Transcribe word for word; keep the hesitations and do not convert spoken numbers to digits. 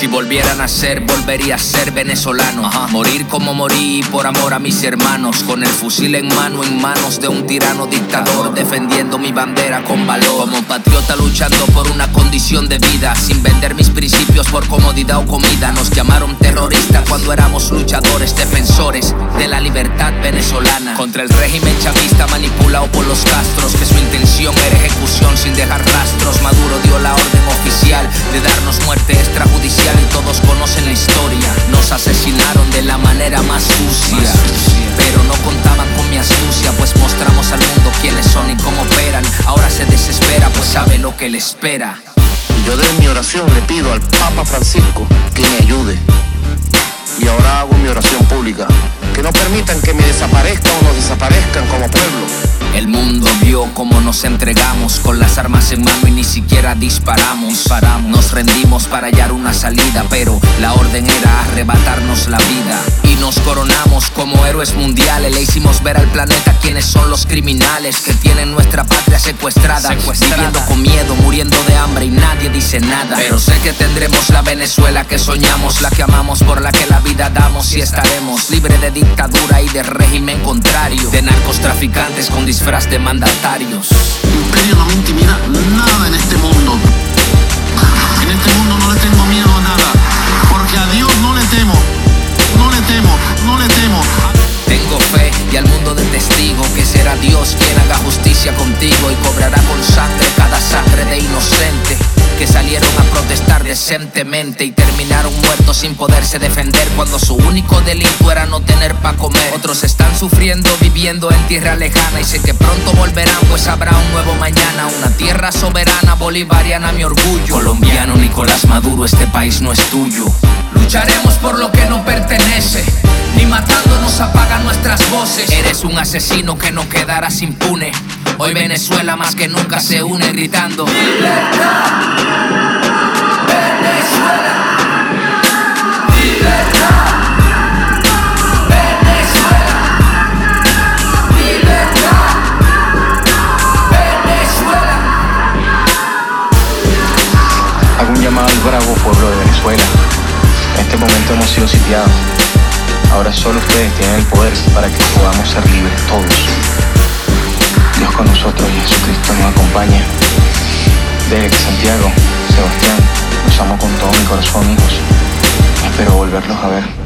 Si volviera a nacer, volvería a ser venezolano. Ajá. Morir como morí por amor a mis hermanos, con el fusil en mano, en manos de un tirano dictador, defendiendo mi bandera con valor. Como patriota luchando por una condición de vida, sin vender mis principios por comodidad o comida. Nos llamaron terroristas cuando éramos luchadores, defensores de la libertad venezolana. Contra el régimen chavista manipulado por los Castros, que su intención era ejecución sin dejar rastros. Maduro dio la orden oficial de darnos muerte extrajudicial y todos conocen la historia. Nos asesinaron de la manera más sucia, pero no contaban con mi astucia, pues mostramos al mundo quiénes son y cómo operan. Ahora se desespera, pues sabe lo que le espera. Y yo de mi oración le pido al Papa Francisco que me ayude. Y ahora hago mi oración pública, que no permitan que me desaparezcan o nos desaparezcan como pueblo. El mundo vio cómo nos entregamos con las armas en mano y ni siquiera disparamos. disparamos. Nos rendimos para hallar una salida, pero la orden era arrebatarnos la vida. Y nos coronamos como héroes mundiales. Le hicimos ver al planeta quiénes son los criminales que tienen nuestra patria secuestrada, secuestrada. Viviendo con miedo, muriendo de hambre y nadie dice nada. Pero sé que tendremos la Venezuela que soñamos, la que amamos, por la que la vida damos. Y estaremos libres de dictadura y de régimen contrario, de narcos traficantes con disfraz de mandatarios. Imperio no me intimida nada en este mundo. En este mundo no le tengo miedo a nada, porque a Dios no le temo. No le temo, no le temo. Tengo fe y al mundo de testigo que será Dios quien haga justicia contigo y cobrará con sangre cada sangre de inocente que salieron a protestar decentemente y terminaron muertos sin poderse defender cuando su único delito era no tener pa' comer. Otros están sufriendo viviendo en tierra lejana y sé que pronto volverán, pues habrá un nuevo mañana. Una tierra soberana, bolivariana, mi orgullo. Colombiano Nicolás Maduro, este país no es tuyo. Lucharemos por lo que no pertenece, ni matándonos apagan nuestras voces. Eres un asesino que no quedarás impune. Hoy Venezuela más que nunca se une gritando ¡Libertad! Venezuela, libertad, Venezuela, libertad, Venezuela. Hago un llamado al bravo pueblo de Venezuela. En este momento hemos sido sitiados. Ahora solo ustedes tienen el poder para que podamos ser libres todos. Dios con nosotros y Jesucristo nos acompaña. Derek, Santiago, Sebastián, los amo con todo mi corazón, hijos. Espero volverlos a ver.